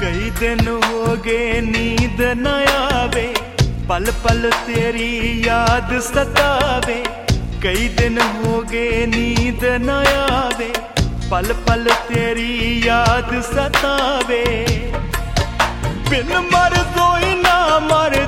कई दिन हो गए नींद न आवे, पल पल तेरी याद सतावे। कई दिन हो गए नींद न आवे, पल पल तेरी याद सतावे। बिन मर कोई ना मर